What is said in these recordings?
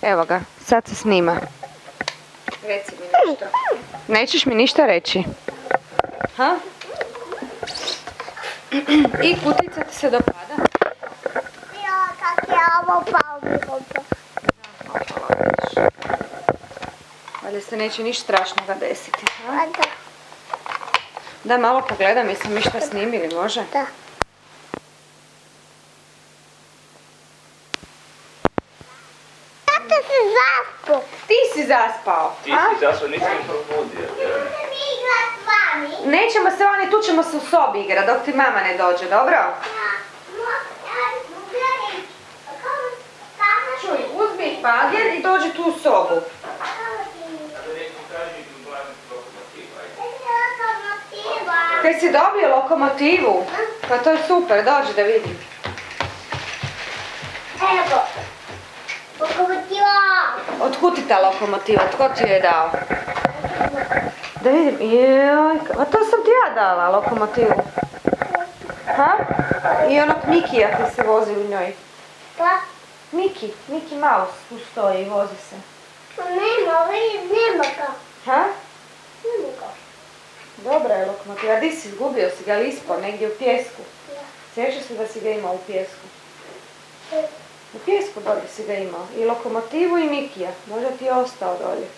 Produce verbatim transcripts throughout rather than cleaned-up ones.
Evo ga, sad se snima. Reci mi nešto. Nećeš mi ništa reći? Ha? I kutica ti se dopada? Ja, kak je ovo pao. Valjda se neće ništa strašnoga desiti. Ha? Da. Da malo pogledam, jesam mi šta snimili, može? Da. Zato si zaspao. Ti si zaspao, Ti a? si zaspao, nisam probudio. Idemo mi igrat s vami. Nećemo se vani, tu ćemo se u sobi igrat dok ti mama ne dođe, dobro? Čuj, uzmi bagir i dođi tu u sobu. Kaj si dobio lokomotivu? Pa to je super, dođi da vidim. Evo, lokomotiva. Otkud ti ta lokomotiva? Tko ti je dao? Da vidim, joj, a to sam ti ja dala, lokomotivu. Ha? I onog Mikija koji se vozi u njoj. Pa? Miki, Miki Mouse tu stoji i vozi se. Nema, vidi, nema ga. Ha? Nema ga. Dobra je lokomotiva. A di si izgubio si ga ili ispao, negdje u pijesku? Sjećaš se da si ga imao u pijesku? U pijesku dolje si ga imao. I lokomotivu i Mikija. Možda ti je ostao dolje.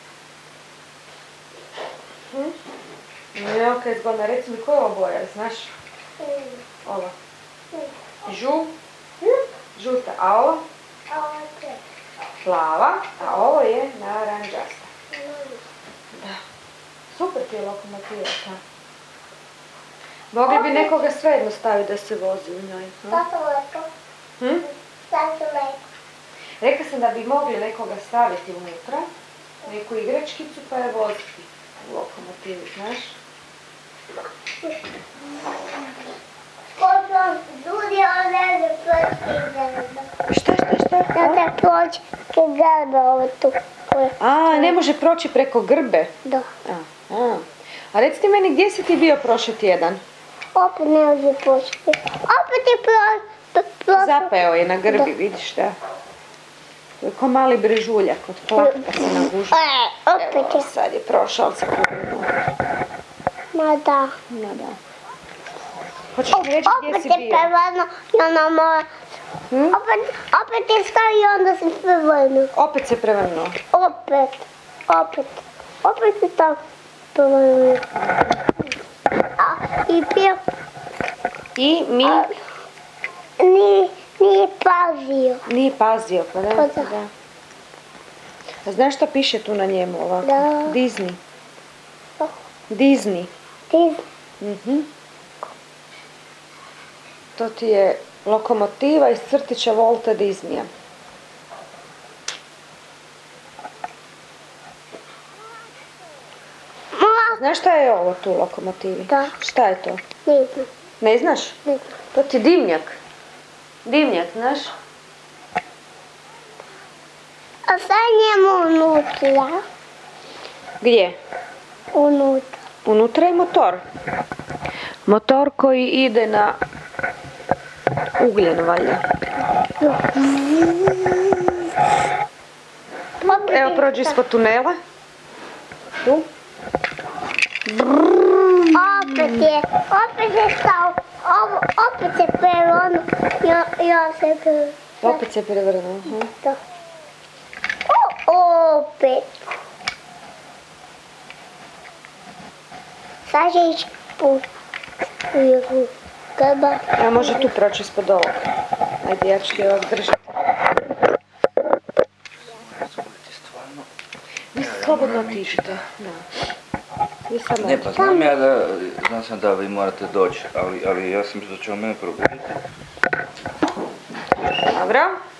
Hm? Evo kaj je zgodno. Reci mi koja je oboja, znaš? Ova. Žu. Žuta. A ova? Plava. A ovo je naranđasta. Da. Super ti je lokomotiva ta. Mogli bi nekoga svejedno staviti da se vozi u njoj. Hm? Šta su lepo? Hm? Šta su lepo? Rekla sam da bi mogli nekoga staviti unutra, neku igračkicu pa je voziti u lokomotivu, znaš? Koliko ljudi odrede pločke grada. Šta, šta, šta? Da te pločke grada ovo tu. A, ne može proći preko grbe? Da. A, a. A recite meni, gdje si ti bio prošli tjedan? Opet ne može pločke. Opet je pločke. Zapeo je na grbi, Da. vidiš da? To je ko mali brežuljak od plakta se nagužio. E, opet Evo, je. sad je prošao za kuću. Ma da. No da. Hoćeš mi reći gdje Opet si je bio? prevrno i ona mora. Hm? Opet, opet je stao i onda se prevrnu. Opet se prevrnuo. Opet. Opet. Opet je tako prevrnu. A, i bio. I mi Nije, nije pazio. nije pazio, pa da? Pa da. da. A znaš što piše tu na njemu ovako? Da. Disney. Disney. Ti Mhm. To ti je lokomotiva iz crtića Walta Disneya. Ma, Znaš šta je ovo tu u lokomotivi? Da. Šta je to? ne znam. Ne znaš? Ne znam. To ti je dimnjak. Dimnjak, znaš? A sad njemu unutra. Gdje? Unutra. Unutra je motor. Motor koji ide na ugljen, valjda. Evo, prođi ispod tunela. Tu. Opet je, opet je stao. Ovo, opet se prevrnu. Ja, ja se prevrnu. Opet se prevrnuo. mhm. Da. O, opet. Sad će ići put. U jugu. Grba. A može tu proći ispod ovog. Ajde, ja ću ti ovak držati. Vi slobodno otišite. Da. Vi samo Ne, pa znam ja da, znam sam da vi morate doći, ali, ali ja sam mislio da će on mene probuditi. Dobro.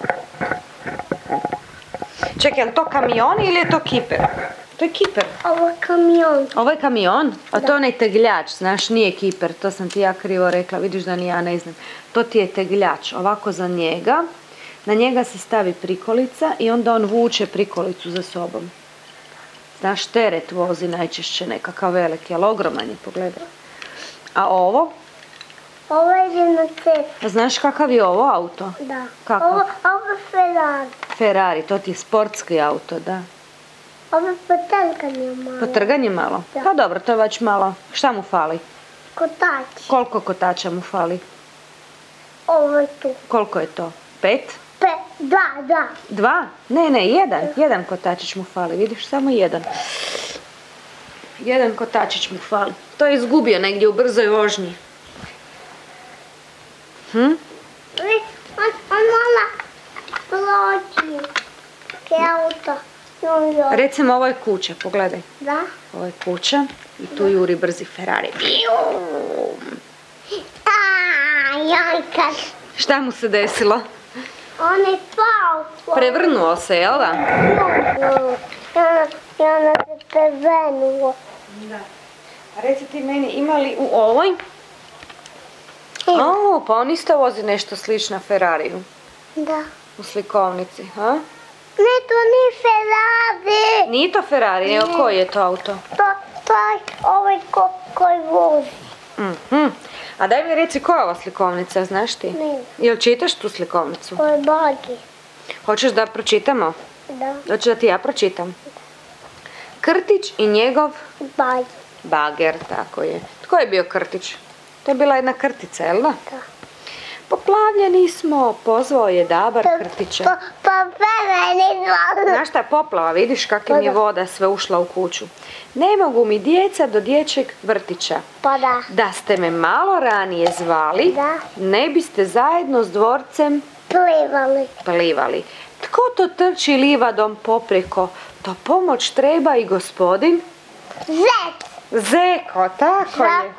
Čekaj, je li to kamion ili je to kiper? To je kiper. Ovo je kamion. Ovo je kamion, a to je onaj tegljač, znaš, nije kiper, to sam ti ja krivo rekla, vidiš da ni ja ne znam. To ti je tegljač, ovako za njega, na njega se stavi prikolica i onda on vuče prikolicu za sobom. Znaš, teret vozi najčešće nekakav veliki, ali ogroman je, pogledaj. A ovo, Ovo ide na cestu. A znaš kakav je ovo auto? Da. Kakav? Ovo, ovo je Ferrari. Ferrari, to ti je sportski auto, da. Ovo je potrganje malo. Potrganje malo? Da. Pa dobro, to je već malo. Šta mu fali? Kotač. Koliko kotača mu fali? Ovo je tu. Koliko je to? Pet? Pe, dva, da. Dva? Ne, ne, jedan. Jedan kotačić mu fali, vidiš, samo jedan. Jedan kotačić mu fali. To je izgubio negdje u brzoj vožnji. Hm? Vi, on, on mala proći. Ke auto. Jo, jo. Recimo, ovo je kuća, pogledaj. Da. Ovo je kuća i tu juri brzi Ferrari. A, jajka. Šta mu se desilo? On je pao. Prevrnuo se, jel da? Jo, jo. I ona se prevenuo. Da. A reci ti meni, ima li u ovoj? O, pa on isto vozi nešto slično Ferrariju. Da. U slikovnici, ha? Ne, to nije Ferrari. Nije to Ferrari, nego koji je to auto? To, to je ovaj ko, koji vozi. Mhm. A daj mi reci koja je ova slikovnica, znaš ti? Ne. Jel čitaš tu slikovnicu? To je bagi. Hoćeš da pročitamo? Da. Hoćeš da ti ja pročitam? Krtić i njegov Bagi. bager, tako je. Tko je bio Krtić? To je bila jedna krtica, jel da? Da. Poplavljeni smo, pozvao je Dabar Krtića. Pa, pa preveni smo. Znaš šta, poplava, vidiš kakva mi je voda sve ušla u kuću. Ne mogu mi djeca do dječjeg vrtića. Pa da. Da ste me malo ranije zvali, Da. ne biste zajedno s dvorcem Plivali. plivali. Tko to trči livadom popreko? To pomoć treba i gospodin Zec. Zeko, tako je.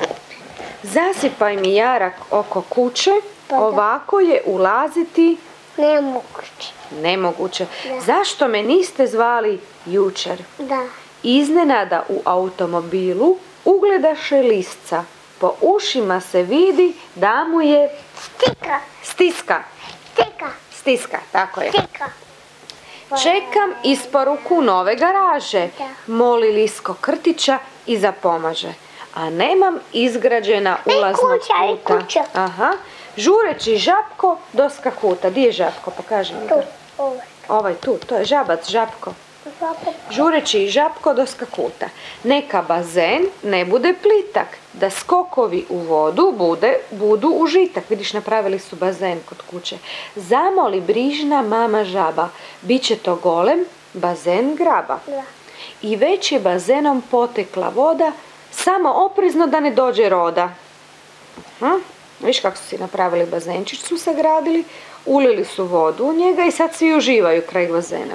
Zasipaj mi jarak oko kuće, Pa da. ovako je ulaziti Nemoguće. nemoguće. Da. Zašto me niste zvali jučer? Da. Iznenada u automobilu ugledaše lisca. Po ušima se vidi da mu je Stika. stiska. Stika. Stiska, tako je. Stika. Čekam isporuku nove garaže, Da. moli Lisko Krtića i zapomaže. A nemam izgrađena ulaznog kuća, i puta. kuća. Aha. Žureći Žapko do skakuta. Di je Žapko? Pokaži mi Tu. ga. Ovo. Ovaj tu, to je žabac, Žapko. Zapad. Žureći Žapko do skakuta. Neka bazen ne bude plitak, da skokovi u vodu bude, budu užitak. Vidiš, napravili su bazen kod kuće. Zamoli brižna mama žaba, bit će to golem bazen graba. Da. I već je bazenom potekla voda, samo oprezno da ne dođe roda. Hm? Viš kako su si napravili bazenčić, su sagradili, ulili su vodu u njega i sad svi uživaju kraj bazena.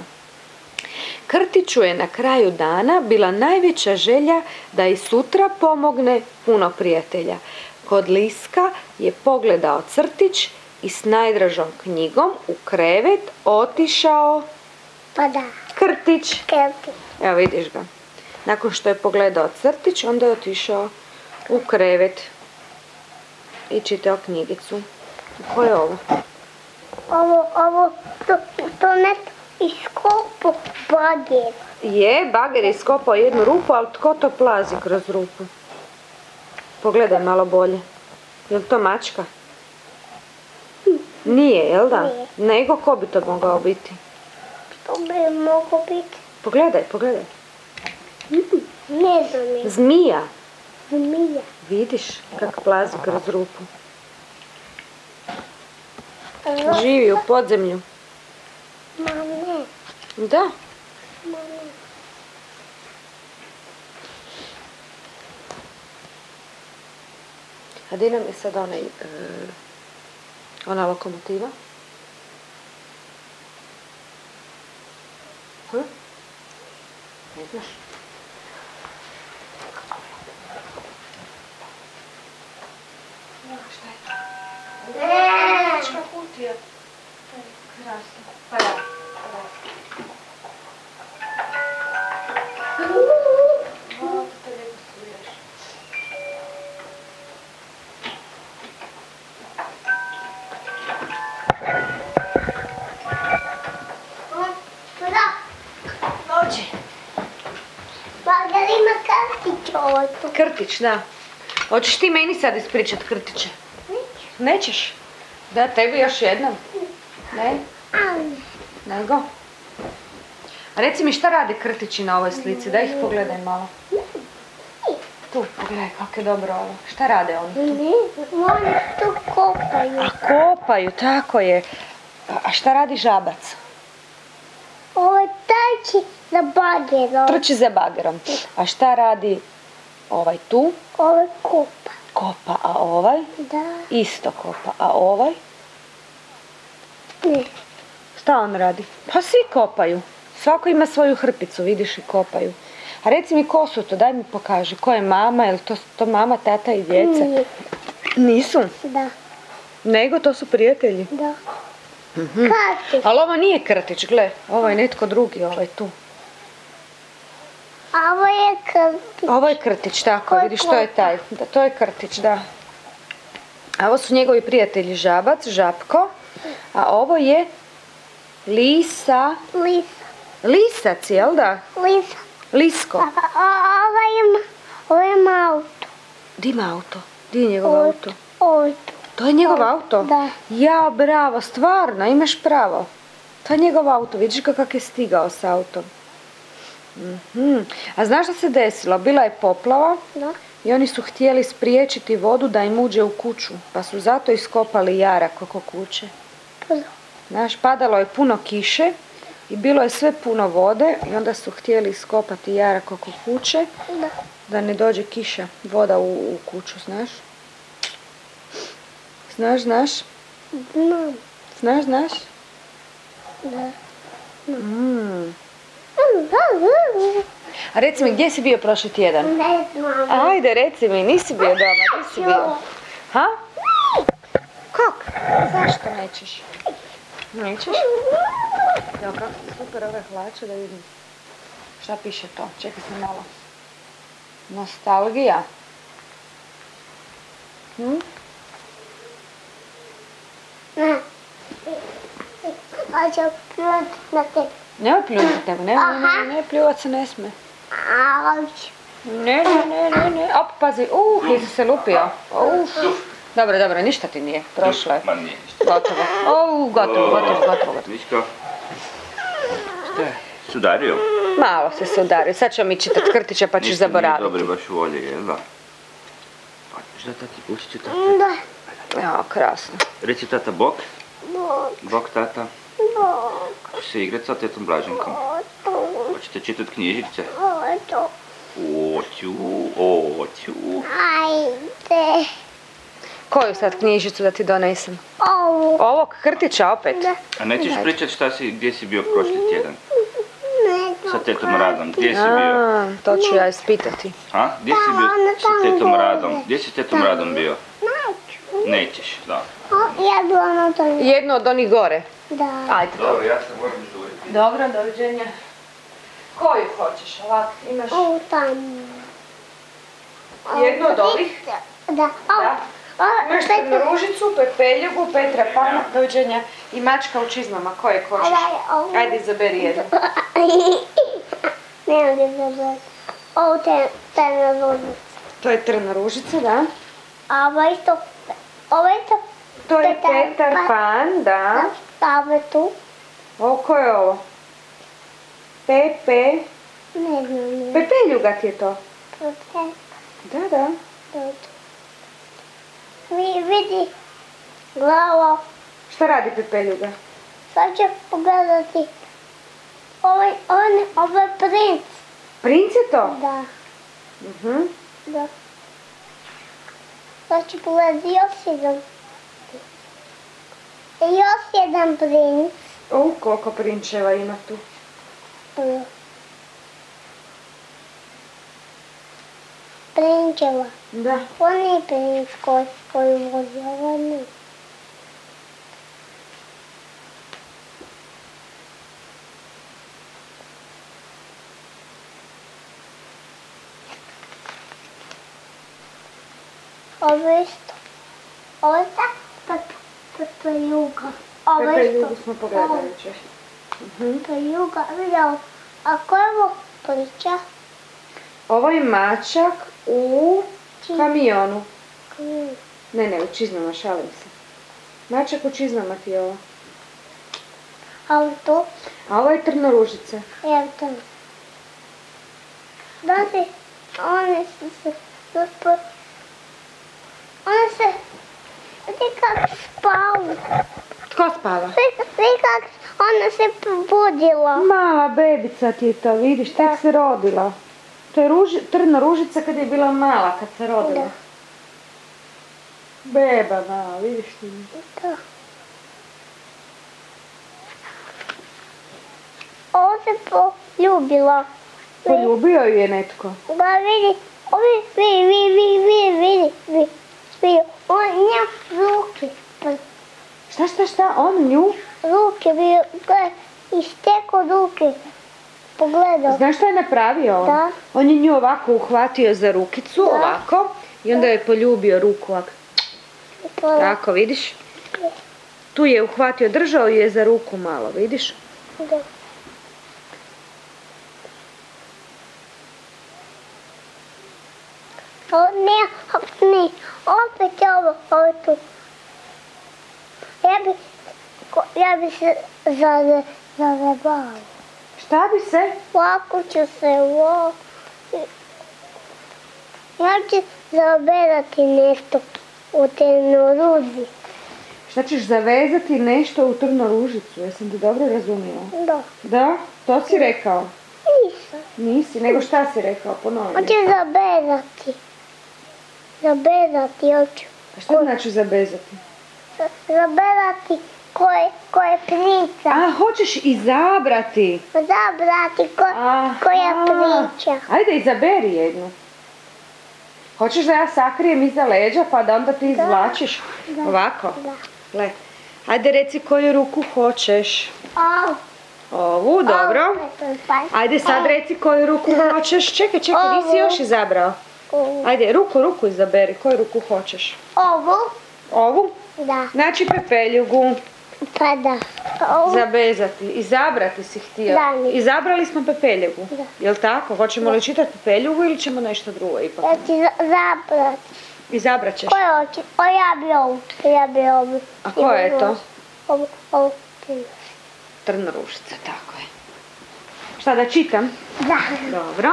Krtiću je na kraju dana bila najveća želja da i sutra pomogne puno prijatelja. Kod Liska je pogledao crtić i s najdražom knjigom u krevet otišao Pa da. Krtić. Kelti. Evo vidiš ga. Nakon što je pogledao crtić, onda je otišao u krevet i čitao knjigicu. Ko je ovo? Ovo, ovo, to, to net iskopu bager. Je, bager je iskopao jednu rupu, ali tko to plazi kroz rupu? Pogledaj malo bolje. Je li to mačka? Nije, jel da? Nije. Nego ko bi to mogao biti? To bi moglo biti. Pogledaj, pogledaj. Ne znam je. Zmija. Zmija. Vidiš kako plazi kroz rupu. Živi u podzemlju. Ma ne. Da. Ma ne. A di nam je sad onaj, e, ona lokomotiva? Hm? Ne znaš? Šta je to? Mačka kutija. Krasno. Pa da. Dođi. Bager ima kartić ovo tu. Krtić, da. Hoćeš ti meni sad ispričat Krtiće? Nećeš? Da, tebi još jednom? Ne? Nego? A reci mi šta radi krtići na ovoj slici, da ih pogledaj malo. Tu, pogledaj kako je dobro ovo. Šta rade oni tu? Oni tu kopaju. A kopaju, tako je. A šta radi žabac? Ovo trči za bagerom. Trči za bagerom. A šta radi ovaj tu? Ovo kopa. Kopa, a ovaj? Da. Isto kopa, a ovaj? Ne. Šta on radi? Pa svi kopaju. Svako ima svoju hrpicu, vidiš, i kopaju. A reci mi ko su to, daj mi pokaži. Ko je mama, je li to, to mama, tata i djeca? Nije. Nisu? Da. Nego to su prijatelji. Da. Krtić. Ali ovo nije krtić, gle. Ovo je netko drugi, ovaj tu. A ovo je krtić. Ovo je krtić, tako, Ko je vidiš, to je taj. Da, to je krtić, da. A ovo su njegovi prijatelji žabac, žapko. A ovo je lisa. Lisa. Lisac, jel da? Lisa. Lisko. A, a ovo je, ovo je auto. Di ima auto? Di je njegov auto? Auto. To je njegov auto? Da. Ja, bravo, stvarno, imaš pravo. To je njegov auto, vidiš ga kak je stigao s autom. Mhm. A znaš što se desilo? Bila je poplava Da. i oni su htjeli spriječiti vodu da im uđe u kuću, pa su zato iskopali jarak oko kuće. Znaš, padalo je puno kiše i bilo je sve puno vode i onda su htjeli iskopati jarak oko kuće Da. da ne dođe kiša, voda u, u kuću, znaš? Znaš, znaš? Znam. Znaš, znaš? Da. Mm. A reci mi, gdje si bio prošli tjedan? Ne znam. Ajde, reci mi, nisi bio doma, gdje si bio? Ha? Kak? Zašto nećeš? Nećeš? Evo kako su super ove hlače, da vidim. Šta piše to? Čekaj se malo. Nostalgija. Hm? Ne. Hoću pljuti na te. Nemoj pljuvati, nego, nemoj, ne, ne, ne, pljuvat se ne sme. Auć. Ne, ne, ne, ne, ne, op, pazi, uh, jesi se lupio. Uf. Dobro, dobro, ništa ti nije, prošlo je. Ma nije ništa. Gotovo. O, gotovo, gotovo, gotovo, gotovo. Viš kao? Šta je? Si udario? Malo se se udario, sad ćemo mi čitat krtića pa ćeš Ništa nije zaboraviti. dobre baš volje, jel da? Hoćeš da tati pustit ću tata? Da. Ja, krasno. Reci tata bok, Bok. bok tata. Bok. Hoćeš se igrat sa tetom Blaženkom? Oto. Hoćete čitat knjižice? Oto. Oću, oću. Ajde. Koju sad knjižicu da ti donesem? Ovu. Ovog krtića opet? Da. A nećeš Daj. pričat šta si, gdje si bio prošli tjedan? Ne znam. Sa tetom Radom, gdje si bio? A, to ću ja ispitati. Ha? Gdje si bio sa tetom Radom? Gdje si s tetom Radom bio? Neću. Nećeš, da. O, ja bila na tom. Jednu od onih gore. Da. Ajde. Dobro, ja se moram žuriti. Dobro, doviđenja. Koju hoćeš? Ovak, imaš Ovu tamo. jednu od ovih? Da. Ovu. Da. O, Imaš Petra. ružicu, pepeljugu, Petra Pana, doviđenja i mačka u čizmama. Koje hoćeš? Daj, ovu. Ajde, izaberi jednu. Ne mogu zabrati. Ovo te, te na ružicu. To je trna ružica, da. A ovo isto, ovo isto. To je Petar Petar Pan. Pan, da. Stave tu. Ovo ko je ovo? Pepe. Ne znam. Pepeljuga ti je to. Pepe. Da, da. Vi vidi glavo. Šta radi Pepeljuga? Sad ću pogledati. Ovaj, on, ovo je princ. Princ je to? Da, Mhm. da. Sad ću pogledati još jedan. I još jedan princ. U, koliko prinčeva ima tu. Da. Prinčeva. Da. On je princ koji, koji vozi, ovo ne. Ovo isto. Ovo je tako Pepeljuga. Ovo Pepeljugu isto. smo pogledali jučer. Mhm. Pepeljuga, vidio. A ko je ovo priča? Ovo je mačak u kamionu. Ne, ne, u čizmama, šalim se. Mačak u čizmama ti je ovo. A to? A ovo je trnoružica. Evo to. Da se, one su se, one se, vidi kak spavu. Tko spava? Vidi kak ona se probudila. Mala bebica ti je to, vidiš, tek se rodila. To je ruži, trnoružica kad je bila mala, kad se rodila. Da. Beba mala, vidiš ti. Da. Ovo se poljubila. Poljubio ju je netko. Da vidi, ovi, vidi, vidi, vidi, vidi, vidi, vidi, on nja ruke, Šta, šta, šta, on nju? ruke, vidi, isteko ruke, pogledao. Znaš šta je napravio on? Da. On je nju ovako uhvatio za rukicu, Da. ovako, i onda je poljubio ruku ovako. To- Tako, vidiš? Tu je uhvatio, držao ju je za ruku malo, vidiš? Da. O, ne, ne, opet je ovo, ovo tu. Ja bi, ko- ja bi se zade, zazebala. Šta bi se? Ovako ću se ovo... Ja ću zaberati nešto u trnoruži. Šta ćeš zavezati nešto u trnoružicu? Jesam te dobro razumila? Da, Da? To si rekao? nisam. Nisi, nego šta si rekao? Ponovi. Hoću zaberati. Zaberati hoću. A šta znači zabezati? Zaberati koje, koje priča. A, hoćeš izabrati. Zabrati ko, Aha. koja priča. Ajde, izaberi jednu. Hoćeš da ja sakrijem iza leđa pa da onda ti izvlačiš? Ovako? Da. Gle. Ajde, reci koju ruku hoćeš. Au. Ovu, dobro. Au, pa- Ajde, sad reci koju ruku hoćeš. Čekaj, čekaj, nisi Ovu. još izabrao. Ovu. Ajde, ruku, ruku izaberi. Koju ruku hoćeš? Ovu? Ovu? Da. Znači pepeljugu. Pa da. Ovu. Zabezati, izabrati si htio. Da, ni- Izabrali smo pepeljugu. Da. Jel tako? Hoćemo li čitati pepeljugu ili ćemo nešto drugo ipak? Ja ću za- zabrati. Izabrat ćeš. Koje hoće? O, ja bi ovu. Ja bi ovu. A koja je to? Ovu, ovu. Trnoružica, tako je. Šta da čitam? Da. Dobro.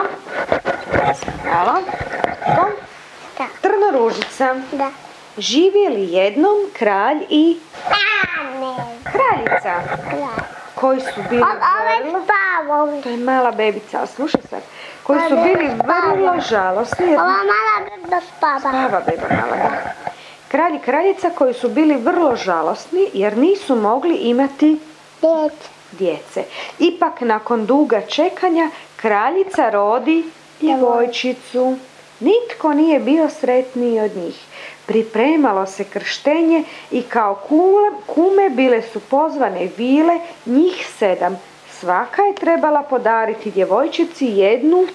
Hvala. Evo. Da. Trnoružica. Da. Živjeli jednom kralj i A, ne. kraljica, Kraj. koji su bili On ove vrlo... spava. To je mala bebica, a slušaj sad. Koji su bili vrlo žalosni. jer- Ova mala beba spava. Spava beba mala, da. Kralj i kraljica koji su bili vrlo žalosni jer nisu mogli imati Djece. djece. Ipak nakon duga čekanja kraljica rodi djevojčicu. Nitko nije bio sretniji od njih. Pripremalo se krštenje i kao kule- kume bile su pozvane vile, njih sedam. Svaka je trebala podariti djevojčici jednu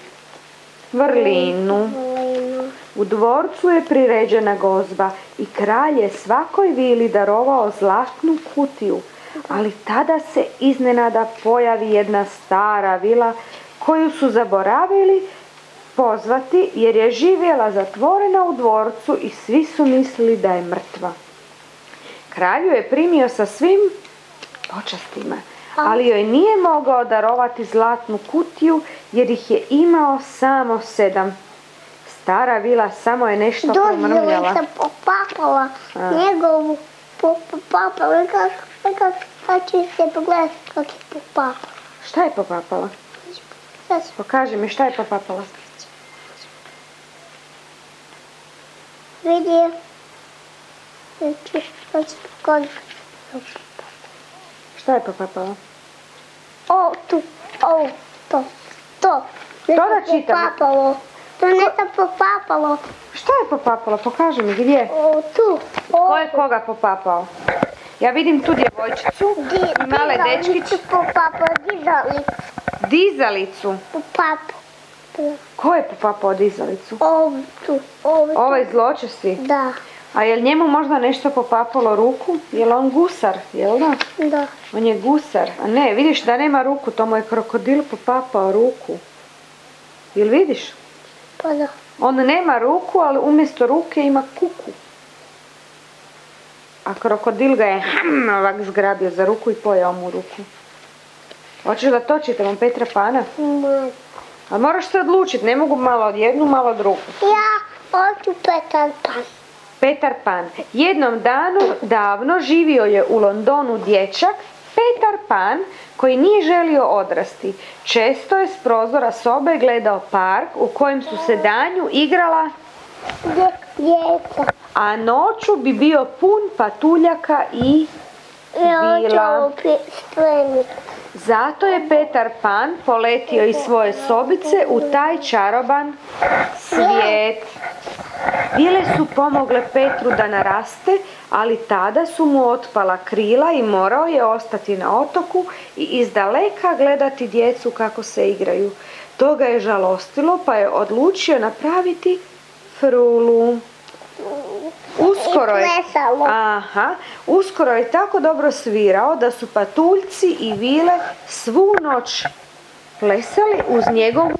vrlinu. Volinu. U dvorcu je priređena gozba i kralj je svakoj vili darovao zlatnu kutiju, ali tada se iznenada pojavi jedna stara vila koju su zaboravili pozvati jer je živjela zatvorena u dvorcu i svi su mislili da je mrtva. Kralju je primio sa svim počastima, ali joj nije mogao darovati zlatnu kutiju jer ih je imao samo sedam. Stara vila samo je nešto Dozvole promrmljala. sam popapala A. njegovu po- popapala. Kako, kako, sad ću se pogledati kako je popapala. Šta je popapala? Sad ću Pokaži mi šta je popapala. vidio. Znači, sad ću pokazati. Šta je popapala? O, tu, o, to, to. To da Nešto čitamo. popapalo. To nešto popapalo. Šta je popapala? Pokaži mi gdje. O, tu. O, Ko je koga popapao? Ja vidim tu djevojčicu Di- i male dizalicu dečkiće. popapao, dizalicu Dizalicu. popapao. Ko je popapao dizalicu? Ovu tu, ovu tu. Ovaj zločesti. Da, A jel njemu možda nešto popapalo ruku? Jel on gusar, jel da? da. On je gusar. A ne, vidiš da nema ruku, to mu je krokodil popapao ruku. Jel vidiš? Pa da. On nema ruku, ali umjesto ruke ima kuku. a krokodil ga je hm, ovak zgrabio za ruku i pojao mu ruku. Hoćeš da to čitamo Petra Pana? Ne. A moraš se odlučiti, ne mogu malo jednu, malo drugu. Ja hoću Petar Pan. Petar Pan. Jednom danu davno živio je u Londonu dječak Petar Pan koji nije želio odrasti. Često je s prozora sobe gledao park u kojem su se danju igrala, Djeca. a noću bi bio pun patuljaka i Ja vila. hoću spremiti. Zato je Petar Pan poletio iz svoje sobice u taj čaroban svijet. Vile su pomogle Petru da naraste, ali tada su mu otpala krila i morao je ostati na otoku i izdaleka gledati djecu kako se igraju. To ga je žalostilo pa je odlučio napraviti frulu. Uskoro je, I plesalo. aha, uskoro je tako dobro svirao da su patuljci i vile svu noć plesali uz njegovu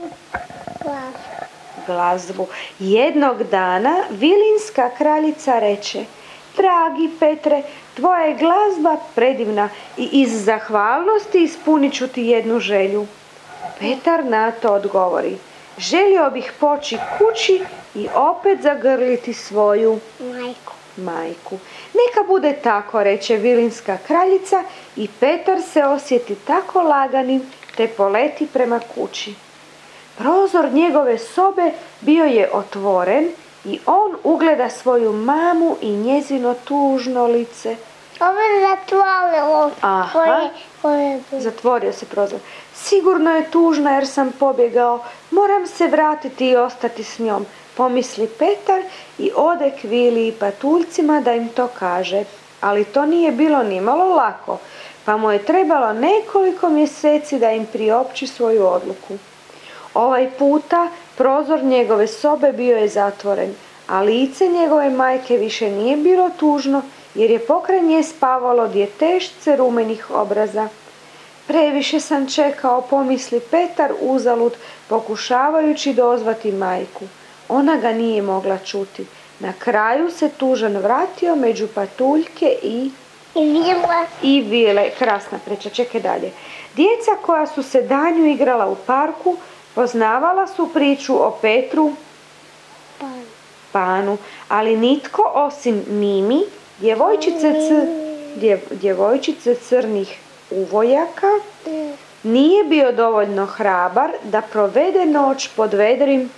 glazbu. Jednog dana vilinska kraljica reče: dragi Petre, tvoja je glazba predivna i iz zahvalnosti ispunit ću ti jednu želju. Petar na to odgovori: želio bih poći kući i opet zagrliti svoju Majko. majku. Neka bude tako, reče vilinska kraljica i Petar se osjeti tako laganim te poleti prema kući. Prozor njegove sobe bio je otvoren i on ugleda svoju mamu i njezino tužno lice. Ovo je zatvorilo. Aha. Koje, koje je Zatvorio se prozor. Sigurno je tužna jer sam pobjegao. Moram se vratiti i ostati s njom, pomisli Petar i ode k vili i patuljcima da im to kaže. Ali to nije bilo nimalo lako, pa mu je trebalo nekoliko mjeseci da im priopći svoju odluku. Ovaj puta prozor njegove sobe bio je zatvoren, a lice njegove majke više nije bilo tužno jer je pokraj nje spavalo djetešce rumenih obraza. Previše sam čekao, pomisli Petar uzalud, pokušavajući dozvati majku. Ona ga nije mogla čuti. Na kraju se tužan vratio među patuljke i i vila. i vile. Krasna priča, čekaj dalje. Djeca koja su se danju igrala u parku poznavala su priču o Petru Pan. Panu, ali nitko osim Mimi, djevojčice, c, djev, djevojčice crnih uvojaka, nije bio dovoljno hrabar da provede noć pod vedrim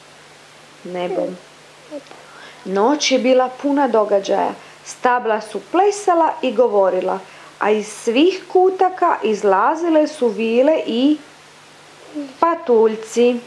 nebom. Noć je bila puna događaja. Stabla su plesala i govorila, a iz svih kutaka izlazile su vile i patuljci.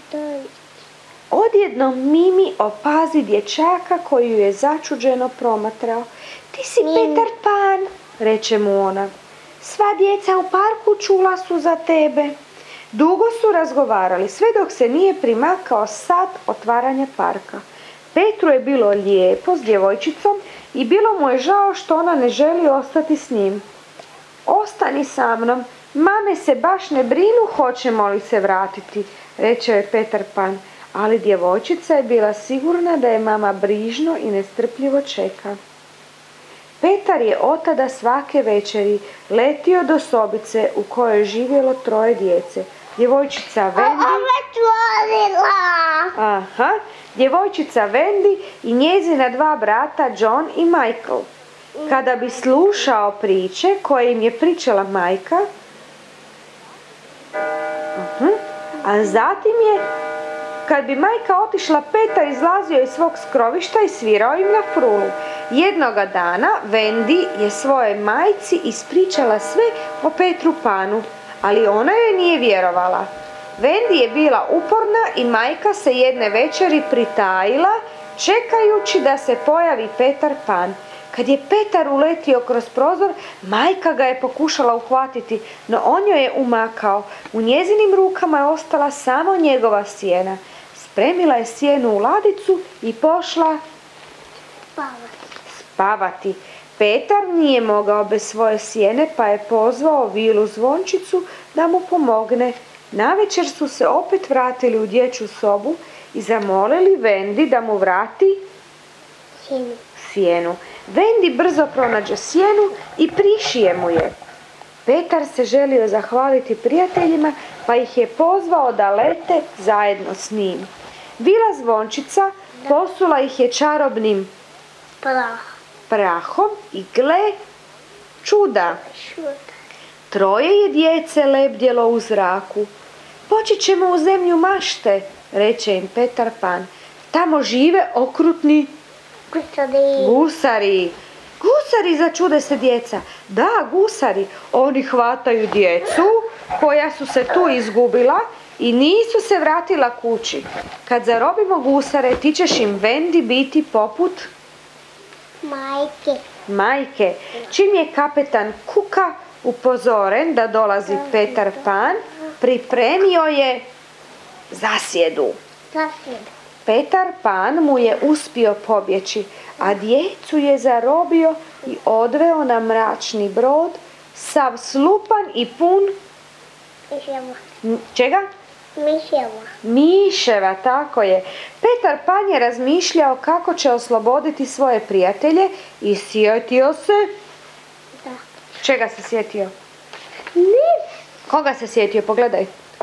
Odjednom Mimi opazi dječaka koji ju je začuđeno promatrao. Ti si Mimi. Petar Pan, reče mu ona. Sva djeca u parku čula su za tebe. Dugo su razgovarali, sve dok se nije primakao sat otvaranja parka. Petru je bilo lijepo s djevojčicom i bilo mu je žao što ona ne želi ostati s njim. Ostani sa mnom, mame se baš ne brinu hoćemo li se vratiti, reče je Petar Pan, ali djevojčica je bila sigurna da je mama brižno i nestrpljivo čeka. Petar je otada svake večeri letio do sobice u kojoj je živjelo troje djece. Djevojčica Wendy, Otvorila. aha, djevojčica Wendy i njezina dva brata John i Michael. Kada bi slušao priče koje im je pričala majka, uh-huh, a zatim je, kad bi majka otišla, Petar izlazio iz svog skrovišta i svirao im na frulu. Jednoga dana Wendy je svojoj majci ispričala sve o Petru Panu, ali ona joj nije vjerovala. Wendy je bila uporna i majka se jedne večeri pritajila, čekajući da se pojavi Petar Pan. Kad je Petar uletio kroz prozor, majka ga je pokušala uhvatiti, no on joj je umakao. U njezinim rukama je ostala samo njegova sjena. Spremila je sjenu u ladicu i pošla spavati. Petar nije mogao bez svoje sjene, pa je pozvao vilu zvončicu da mu pomogne. Navečer su se opet vratili u dječju sobu i zamolili Wendy da mu vrati sjenu. Vendi brzo pronađe sjenu i prišije mu je. Petar se želio zahvaliti prijateljima, pa ih je pozvao da lete zajedno s njim. Vila zvončica posula ih je čarobnim Prah. prahom i gle čuda. Šuta. Troje je djece lebdjelo u zraku. Poći ćemo u zemlju mašte, reče im Petar Pan. Tamo žive okrutni Gusari. gusari. Gusari, začude se djeca. Da, gusari. Oni hvataju djecu koja su se tu izgubila i nisu se vratila kući. Kad zarobimo gusare, ti ćeš im Vendi biti poput Majke. majke. Čim je kapetan Kuka upozoren da dolazi Petar Pan, pripremio je zasjedu. Zasjed. Petar Pan mu je uspio pobjeći, a djecu je zarobio i odveo na mračni brod, sav slupan i pun Miševa. m, čega? Miševa. Miševa, tako je. Petar Pan je razmišljao kako će osloboditi svoje prijatelje i sjetio se... Da. Čega se sjetio? Ne. Koga se sjetio? Pogledaj.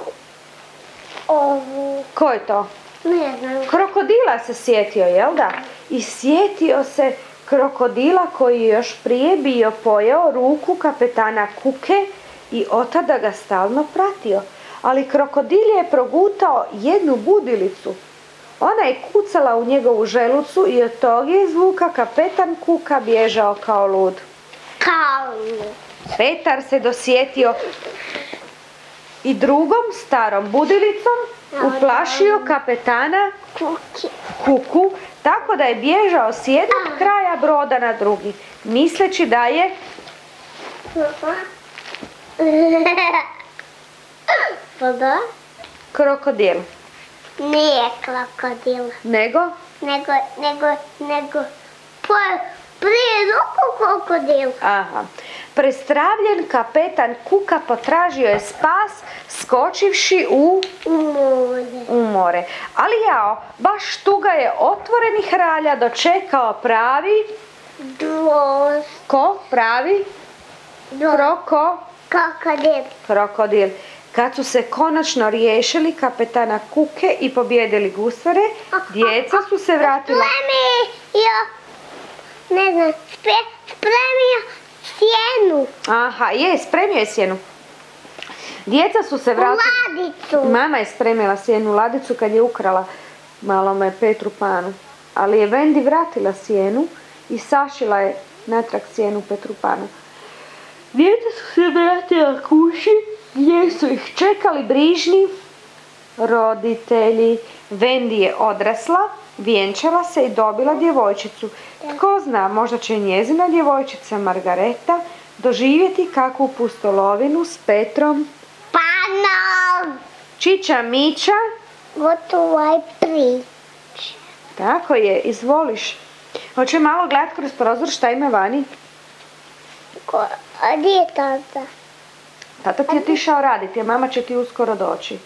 Ovu. Ko je to? Ne znam. Krokodila se sjetio, jel da? I sjetio se krokodila koji je još prije bio pojeo ruku kapetana Kuke i od tada ga stalno pratio. Ali krokodil je progutao jednu budilicu. Ona je kucala u njegovu želucu i od tog je zvuka kapetan Kuka bježao kao lud. Kalu. Petar se dosjetio i drugom starom budilicom uplašio kapetana Kuki. Kuku, tako da je bježao s jednog kraja broda na drugi, misleći da je Pa da? krokodil. Nije krokodil. Nego? Nego, nego, nego, po, prije ruku krokodil. Aha. Prestravljen kapetan Kuka potražio je spas skočivši u, U more. u more. Ali jao, baš tu ga je otvorenih ralja dočekao pravi Dvoz. ko? Pravi kroko, Krokodil. krokodil. Kad su se konačno riješili kapetana Kuke i pobjedili gusare, djeca su se vratila. Spremio, ne znam, spre, spremio sjenu. Aha, je, spremio je sjenu. Djeca su se U vratila. ladicu. Mama je spremila sjenu u ladicu kad je ukrala malome Petru Panu. Ali je Vendi vratila sjenu i sašila je natrag sjenu Petru Panu. Djeca su se vratila kući gdje su ih čekali brižni roditelji. Vendi je odrasla, vjenčala se i dobila djevojčicu. Tko zna, možda će njezina djevojčica Margareta doživjeti kakvu pustolovinu s Petrom Panom. Čiča Miča. Gotovo je prič. Tako je, izvoliš. Hoće malo gledat kroz prozor šta ima vani? Ko, a gdje je tata? Tata ti je otišao raditi, a mama će ti uskoro doći.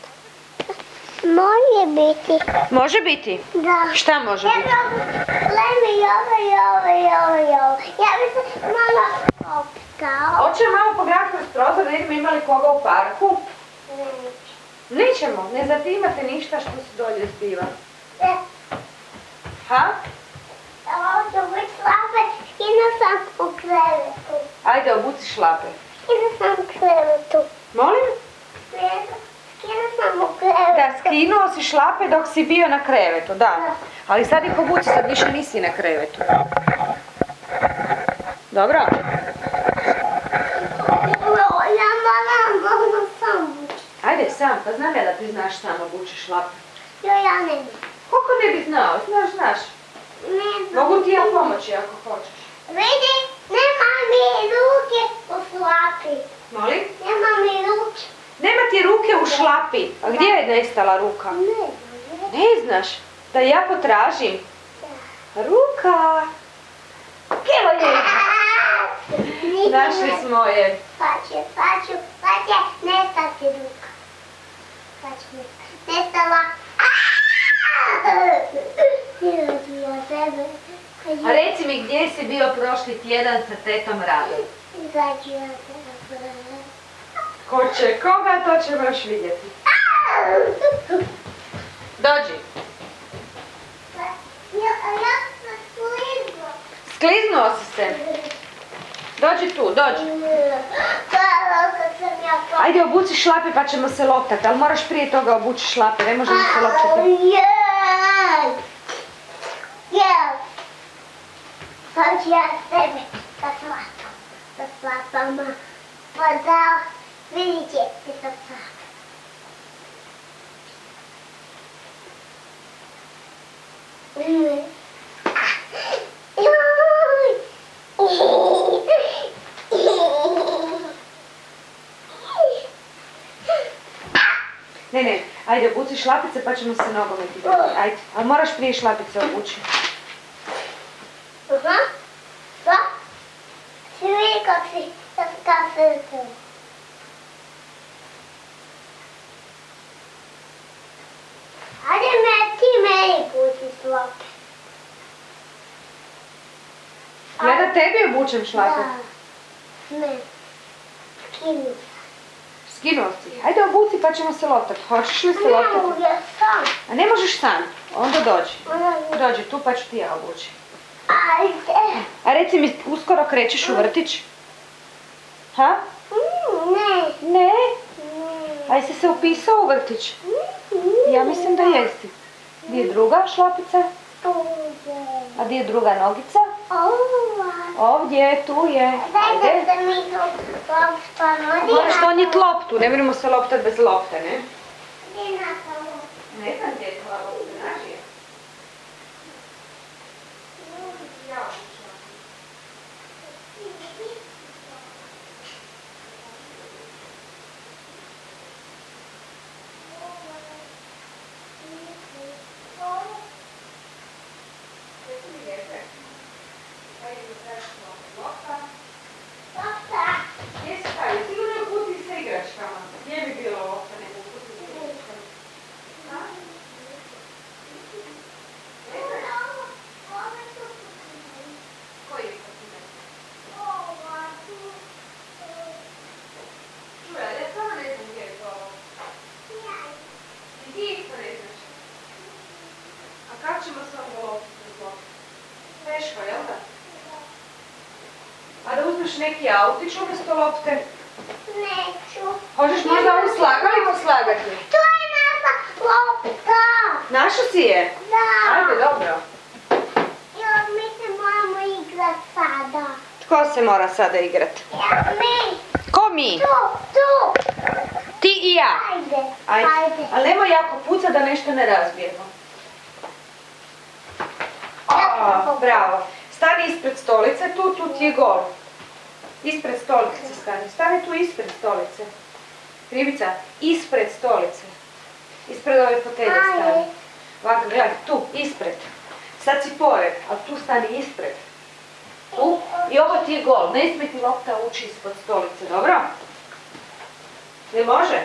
Može biti. Može biti? Da. Šta može biti? Lemi, ovo, ovo, ovo, ovo. Ja bi se malo optao. Hoće malo pogledati kroz prozor da vidimo ima li koga u parku? Nećemo, ne zatimate ništa što se dolje zbiva. E, Ha? ovo ću biti slabe, skinu sam u krevetu. Ajde, obuci šlape. Skinu sam u krevetu. Molim? Skinu sam u krevetu. Da, skinuo si šlape dok si bio na krevetu, da. Ali sad ih obuci, sad više nisi na krevetu. Dobro? Ja moram ono sam bući. Ajde sam, pa znam ja da ti znaš sam obući šlape. Jo, ja ne znam. Kako ne bi znao? Znaš, znaš. Ne znam. Mogu ti ja pomoći ako hoćeš. Vidi, nema mi ruke u šlapi. Molim? Nema mi ruke. Nema ti ruke u šlapi. A gdje je nestala ruka? Ne znam. Ne znaš. Da ja potražim. Ruka. Evo je. Našli smo je. Pa će, pa ću, pa će nestati ruka. Pa će nestati. Nestala. Ja sebe. A reci mi gdje si bio prošli tjedan sa tetom Radom? Izađu. Ko će koga, to ćemo još vidjeti. Dođi. Ja sam slizla. Skliznuo si se. Dođi tu, dođi. Hvala kad sam ja pa... Ajde, obuci šlape pa ćemo se loptati, ali moraš prije toga obući šlape, ne možemo se loptati. Jaj! Jel! Sad ću ja sebe sa slapom. Sa slapama. Pa da vidit ćete sa slapom. Mm. Ne, ne, ajde obuci šlapice pa ćemo se nogometi igrati. Ajde, ali moraš prije šlapice obući. Aha. Da? Si vidi kak si, kak se to. Ajde me, ti meni puti šlape. Ja da tebi obučem šlape. Da. Ne. Skinu. Skinuo si. Ajde obuci pa ćemo se loptati. Hoćeš li se Ne loptati? mogu ja sam. A ne možeš sam. Onda dođi. Ona- Dođi tu pa ću ti ja obući. Ajde. A reci mi, uskoro krećeš u vrtić? Ha? Mm, Ne. Ne? Ne. A jesi se upisao u vrtić? Mm, Ja mislim da jesi. Gdje je druga šlapica? Tuđe. A gdje je druga nogica? Ova. Ovdje, tu je. Daj da Ajde. se mi tu loptamo. Moraš donijeti loptu, ne možemo se loptati bez lopte, ne? Gdje na to? Ne znam gdje je tvoja lopta, naši je. Lopta. Gdje se stavi? Sigurno je u kutiji sa igračkama. Gdje bi bila lopta nego u kutiji sa igračkama? Ha? Ne znam. Koji je kutija? Čuj, ali ja samo ne znam gdje je to lopta. I ti isto ne znaš. A kako ćemo se onda loptiti bez lopte? Teško, jel da? A da uzmeš neki autić umjesto lopte? Neću. Hoćeš možda ovu slagalicu slagati? To je naša lopta. Naša si je? Da. Ajde, dobro. Jo, mi se moramo igrat sada. Tko se mora sada igrat? Ja, mi. Ko mi? Tu, tu. Ti i ja. Ajde. Ajde. Ajde. Ali nemoj jako pucat da nešto ne razbijemo. A, bravo. Stani ispred stolice, tu, tu ti je gol. Ispred stolice stani. Stani tu ispred stolice. Ribica, ispred stolice. Ispred ove fotelje stani. Ajde. Ovako, gledaj, tu, ispred. Sad si pored, ali tu stani ispred. Tu. I ovo ti je gol. Ne smije ti lopta ući ispod stolice, dobro? Ne može?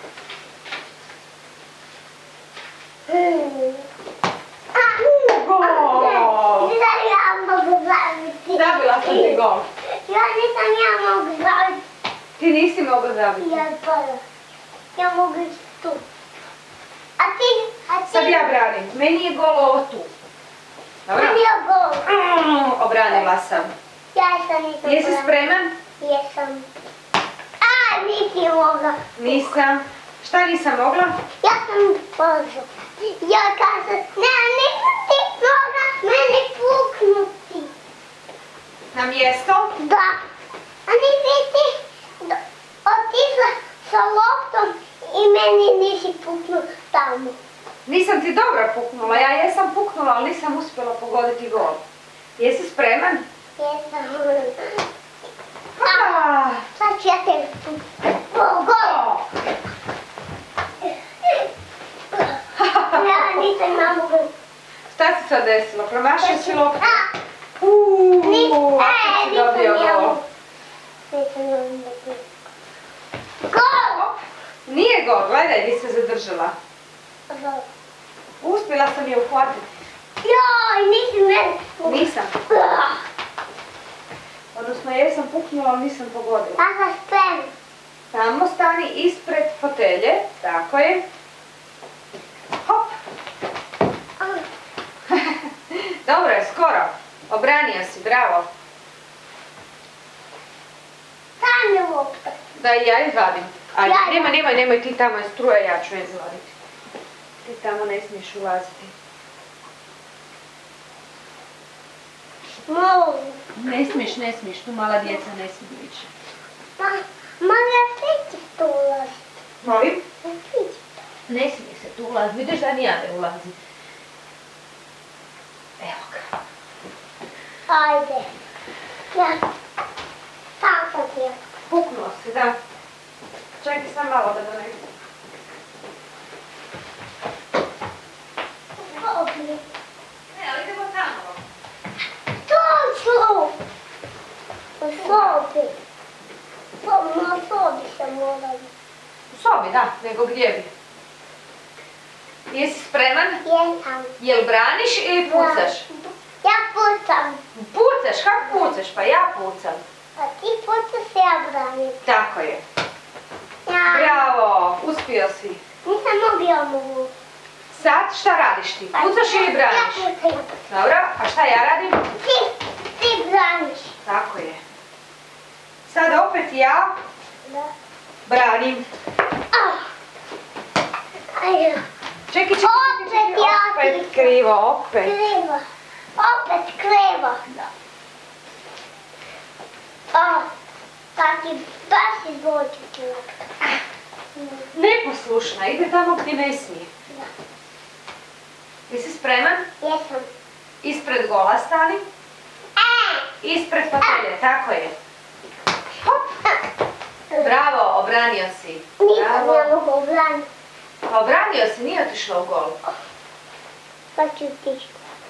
Mm. U, gol! Nisam ja mogu zabiti. Zabila sam ti gol. Ja nisam ja mogu zabiti. Ti nisi mogao zabiti. Ja prvo. Ja mogu ići tu. A ti, a ti... Sad ja branim. Meni je gol ovo tu. Dobro? Meni je gol. Mm, obranila sam. Ja sam nisam Jesi mogla. spreman? Jesam. A, nisi mogla. Nisam. Šta nisam mogla? Ja sam pozor. Ja kažem, ne, nisam ti mogla mene puknuti. Na mjesto? Da. A nisi ti do- otišla sa loptom i meni nisi puknut tamo. Nisam ti dobro puknula. Ja jesam puknula, ali nisam uspjela pogoditi gol. Jesi spreman? Jesam. Ah, Sad ću ja te puknuti. O, gol! Ja nisam ja mogla. šta se sad desilo? Promašio si loptu? A, Uuuu, nis- ako e, si nisam dobio ja gol. mogla. Nisam ja mogla. Gol! Nije gol, gledaj, di se zadržala. Gol. Uspjela sam je uhvatiti. Joj, nisi meni. Nisam. Odnosno jesam puknula, ali nisam pogodila. Ja sam spremna. Tamo stani ispred fotelje, tako je. Hop. Dobro je, skoro. Obranio si, bravo. Sam je lopta. Da i ja izvadim. Ajde, Ja, ja. nemoj, nemoj, nemoj, ti tamo je struja, ja ću je izvaditi. Ti tamo ne smiješ ulaziti. Mogu. Ne smiješ, ne smiješ, tu mala djeca ne smiju više. Ma, ma ja svi ćeš tu ulaziti. Molim? Ja svi ćeš. Ne smije se tu ulaziti, vidiš da ni ja ne ulazim. Evo ga. Ajde. Ja. Sam sam ti. Puknuo si, da. Čekaj sam malo da donesem. Sobi. Ne, ali idemo tamo. Tu su. U sobi. Sobi, na sobi se moraju. U sobi, da, nego gdje bi? Jesi spreman? Jesam. Jel braniš ili pucaš? Ja pucam. Pucaš, kak pucaš? Pa ja pucam. A ti pucaš, ja branim. Tako je. Ja. Bravo, uspio si. Nisam mogla mogu. Sad šta radiš ti? Pucaš ili braniš? Ja pucam. Dobro, a šta ja radim? Ti, ti braniš. Tako je. Sad opet ja Da. branim. Ah. Ajde. Čekaj, čekaj, čekaj, čekaj, Opet ja opet ti- krivo, opet. Krivo. Opet krivo. Da. A, kad ti baš izvođu loptu. Neposlušna, ide tamo gdje ne smije. Da. Jesi spreman? Jesam. Ispred gola stani. E! Ispred fotelje, tako je. Hop. Bravo, obranio si. Nisam Bravo. ja mogu obraniti. Pa obranio si, nije otišla u gol. Pa ću ti.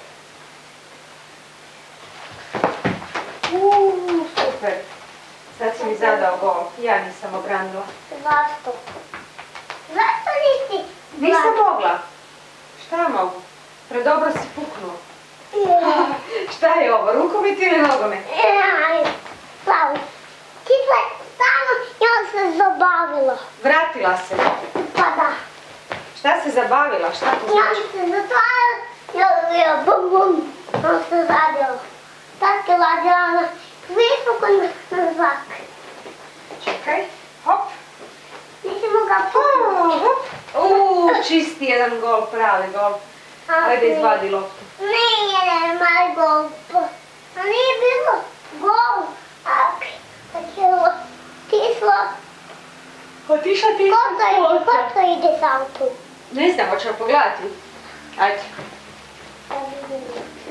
Uuu, super. Sad si mi zadao gol. Ja nisam obranila. Zašto? Zašto nisi? Nisam mogla. Šta mogu? Predobro si puknuo. Šta je ovo, rukomet ili nogomet? Aj, Slavu. Ti se samo, ja se zabavila. Vratila se. Pa da. Šta se zabavila? Šta to Ja znači? se zatvarala, ja ja bum bum. Ja se radila. Sad se radila na visoku na zrak. Čekaj. Hop. Nisi mogla puknuti. Uuu, čisti jedan gol, pravi gol. Ajde izvadi loptu. Nije mali gol. A nije bilo gol. A kad je tislo. Otišla ti Koliko ide, koliko ide s autom? Ne znam, hoćemo pogledati. Ajde. Da vidim.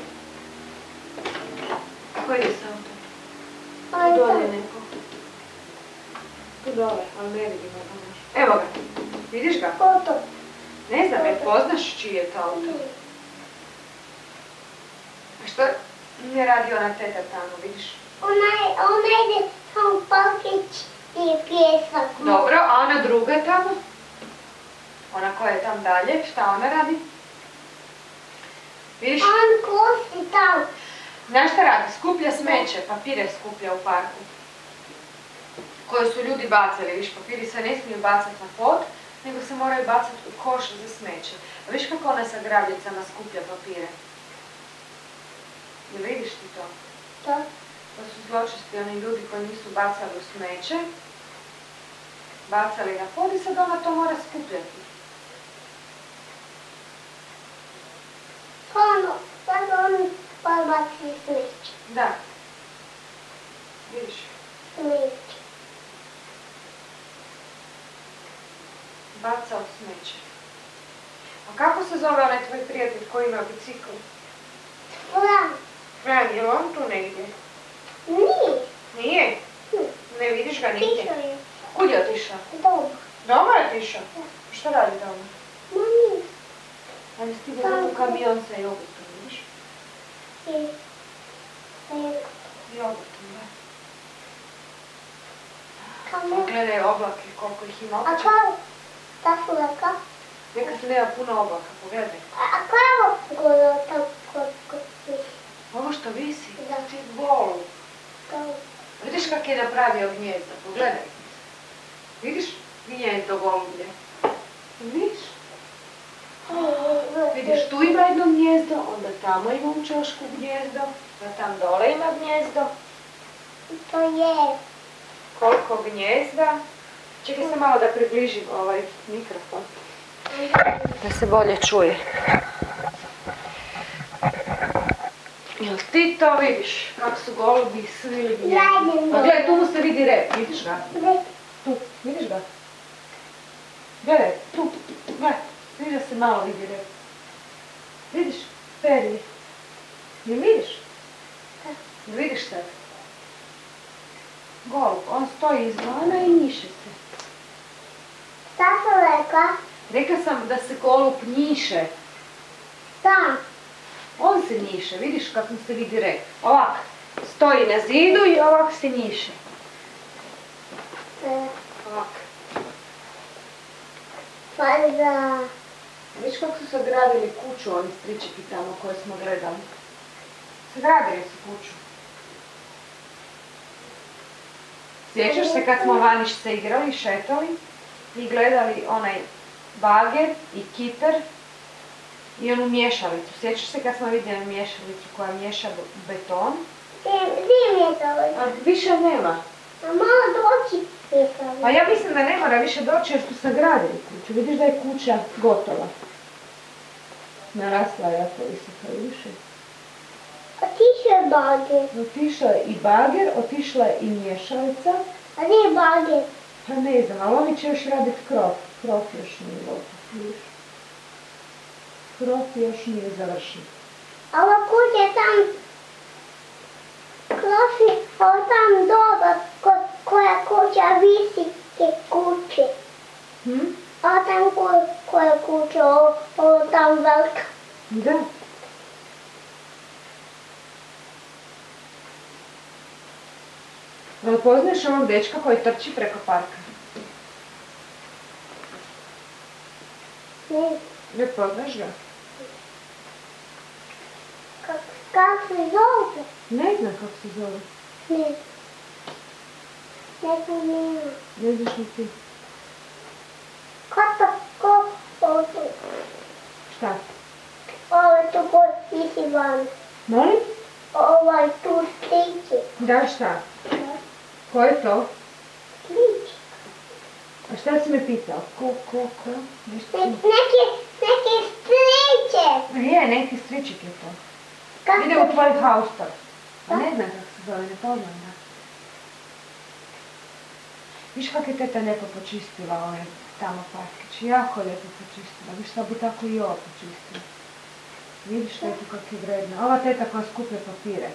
Ko ide sa autom? Aj, Dolje da. neko. Tu dole, ali ne vidimo ga baš. Evo ga. Vidiš ga? Ko to? Ne znam, jel poznaš čiji je to auto? A što ne radi ona teta tamo, vidiš? Ona, ona ide samo parkić i pjesak. Dobro, a ona druga tamo? Ona koja je tam dalje, šta ona radi? Vidiš? On kosi tam. Znaš šta radi? Skuplja smeće, papire skuplja u parku. Koje su ljudi bacali, viš, papiri se ne smiju bacati na pod, nego se moraju bacati u koš za smeće. A viš kako ona sa grabljicama skuplja papire? Jel vidiš ti to? Da. To su zločesti oni ljudi koji nisu bacali u smeće, bacali na pod i sad ona to mora skupljati. Ono, sad on pobaci smeće. Da. Vidiš? Smeće. Baca od smeće. A kako se zove onaj tvoj prijatelj koji ima bicikl? Fran. Fran, je li on tu negdje? Nije. Nije? Ne vidiš ga nigdje? Tišao je. Kud je otišao? Doma. Doma je otišao? Što radi doma? Ma nije. Ali stigao u kamion sa jogurtom, vidiš? I... I... Jogurtom, da. Kamo. Gledaj oblake, koliko ih ima. A kao? Ta fulaka? Nekad nema puno oblaka, pogledaj. A kao? Gola tam. Kod, kod, Ovo što visi? Da. Ti golub. to. Vidiš kak je napravio gnjezdo, pogledaj. Vidiš gnjezdo golublje? Vidiš? Vidiš, tu ima jedno gnjezdo, onda tamo ima u ćošku gnjezdo, da tam dole ima gnjezdo. To je. Koliko gnjezda. Čekaj se malo da približim ovaj mikrofon. Da se bolje čuje. Jel ti to vidiš? Kako su golubi svili gnjezdo? Gledam A ga. gledaj, tu mu se vidi rep, vidiš ga? Tu, vidiš ga? Gledaj, tu, gledaj, vidiš da se malo vidi rep. Vidiš? Perje. Jel vidiš? Jel vidiš sad? Golub, on stoji izvana i njiše se. Šta sam rekla? Rekla sam da se golub njiše. Sam. On se njiše, vidiš kako mu se vidi rep. Ovak, stoji na zidu i ovak se njiše. E, Ovak. Pa da. Vidiš kako su sagradili kuću oni stričeki tamo koje smo gledali. Sagradili su kuću. Sjećaš se kad smo vaniš se igrali, šetali i gledali onaj bager i kiper i onu mješalicu. Sjećaš se kad smo vidjeli mješalicu koja miješa beton? Gdje mi je to? A više nema. A malo doći je to. Pa ja mislim da ne mora više doći jer su sagradili kuću. Vidiš da je kuća gotova. Narasla je jako visoka, vidiš? Otišao je bager. Otišao je i bager, otišla je i mješalica. A gdje je bager? Pa ne znam, ali oni će još raditi krov. Krov još nije gotov, vidiš? Krov još nije završen. A ova kuća je tam. Klofi, a tam doba ko, koja kuća visi je kuće. Hm? A tam ko, koja kuća, ovo, ovo tam velika. Da. Jel poznaješ ovog dečka koji trči preko parka? Ne, Ne poznaš ga? kak, kak se zove? Ne znam kako se zove. Ne. Ne znam nema. Ne znaš ni ti. Ko to, ko, ovo tu, Šta? ovo tu ko visi van. Molim? Ovaj tu sliči. Da, šta? Ko je to? Sliči. A šta si me pitao? Ko, ko, ko? Nešto Ne, si... neke, neke sliče. Je, neki striček je to. Kako Ide u tvoj se- haustor. A ne znam kako se zove, ne poznam ga. Viš kako je teta lijepo počistila ovaj tamo parkić. Jako lijepo počistila. Viš sad bi tako i ovo počistila. Vidiš tetu kako je vredna. Ova teta koja skuplja papire.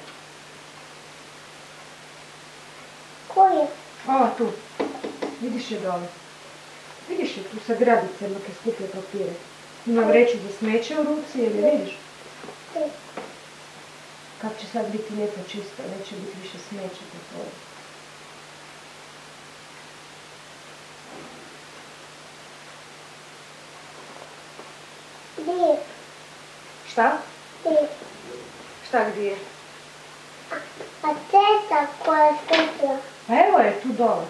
Ko je? Ova tu. Vidiš je dole. Vidiš je tu sa gradicama kad skuplja papire. Ima vreću za smeće u ruci, ili vidiš? E, Kako će sad biti lijepo čisto, neće biti više smeća po tvoje. Gdje je? Šta? Gdje je? Šta gdje je? A teta koja je skupila? Pa evo je tu dole.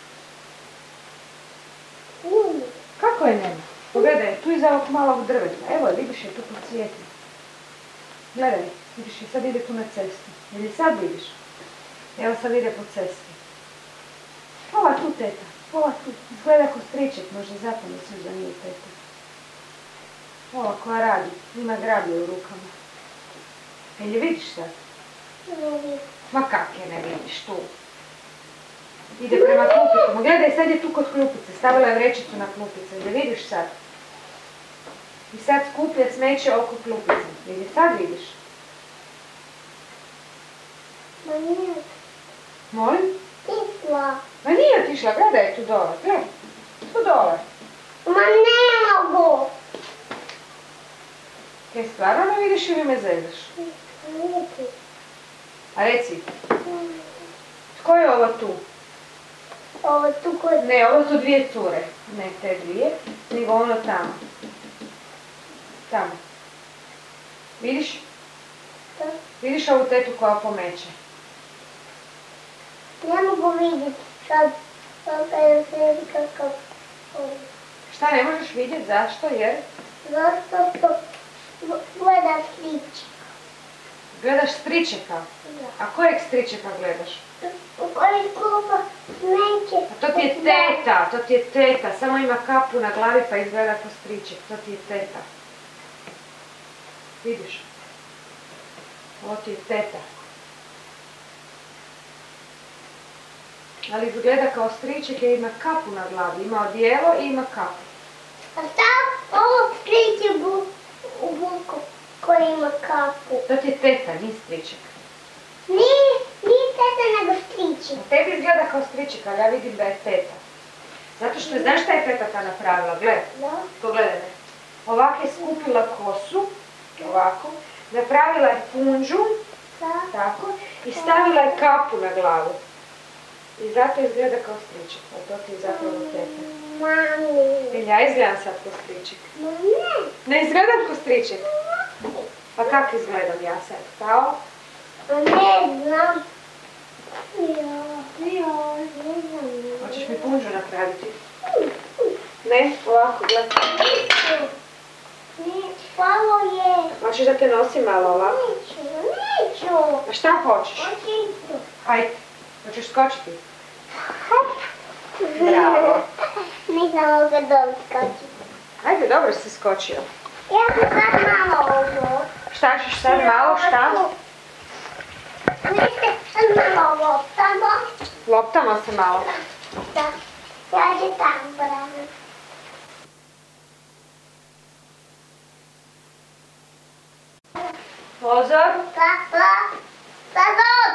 Nije. Kako je nema? Pogledaj, tu iza ovog malog drveta. Evo je, vidiš je tu pod cvijetom. Gledaj, vidiš je, sad ide tu na cestu. Jel je sad vidiš? Evo sad ide po cesti. Ova tu teta, ova tu. Izgleda ako striček, možda zato misliš da nije teta. Ova koja radi, ima grablje u rukama. Jel je vidiš sad? Ne vidim. Ma kak je ne vidiš tu? Ide prema klupicu. Gledaj, sad je tu kod klupice. Stavila je vrećicu na klupice. Jel vidiš sad? I sad skuplja smeće oko klupice. Jel je sad vidiš? Ma nije. Molim? Tisla. Ma nije otišla, gledaj tu dole. Gledaj. Tu dole. Ma ne mogu. Kaj stvarno ne vidiš ili me zezaš? Nije ti. A reci, tko je ovo tu? Ovo tu kod... Ne, ovo su dvije cure. Ne te dvije, nego ono tamo. Tamo. Vidiš? Vidiš ovu tetu koja pomeće? Ne mogu vidjeti sad. Opet se vidi kakav. Šta ne možeš vidjeti? Zašto? Jer? Zato što gleda striček. Gledaš stričeka? A kojeg stričeka gledaš? U koji klupa neće. A to ti je teta, to ti je teta. Samo ima kapu na glavi pa izgleda kao striček. To ti je teta. Vidiš? Ovo ti je teta. Ali izgleda kao striček jer ima kapu na glavi. Ima odijelo i ima kapu. A šta ovo striček u buku koji ima kapu? To ti je teta, nije striček. Nije, nije teta nego striček. U tebi izgleda kao striček, ali ja vidim da je teta. Zato što, znaš šta je teta ta napravila? Gledaj, pogledaj me. Ovako je skupila kosu, ovako, napravila je punđu, tako, i stavila je kapu na glavu. I zato izgleda kao striček, a to ti je zapravo teta. Mami. Ili ja izgledam sad kao striček? Ne. Ne izgledam kao striček? Pa kako izgledam ja sad? Kao? Ne znam. Joj, joj, ne znam. Hoćeš mi punđu napraviti? Ne, ovako, gledaj. Neću, hvala je. Hoćeš da te nosim malo ovako? Neću, neću. A šta hoćeš? Hoću. Ajde, hoćeš skočiti? Hop! Bravo. Nisam mogla dobro skočiti. Ajde, dobro si skočio. Ja sam sad malo ovo. Šta ćeš sad malo, šta? Niste sad malo loptamo. Loptamo se malo. Da. Ja ću tam brano. Pozor. Papa. Papa.